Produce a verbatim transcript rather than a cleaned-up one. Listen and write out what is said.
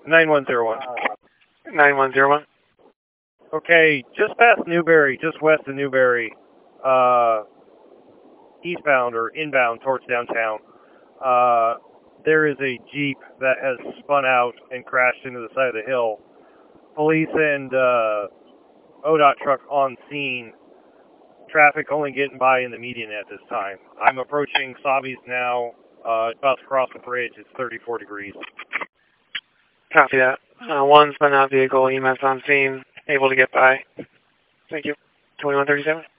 nine one zero one. nine one zero one. Okay, just past Newberry, just west of Newberry, uh, eastbound or inbound towards downtown, uh, there is a Jeep that has spun out and crashed into the side of the hill. Police and uh, O D O T truck on scene. Traffic only getting by in the median at this time. I'm approaching Savi's now, uh, about to cross the bridge. It's thirty-four degrees. Copy that. Uh, one spun out vehicle, E M S on scene, able to get by. Thank you. twenty-one thirty-seven.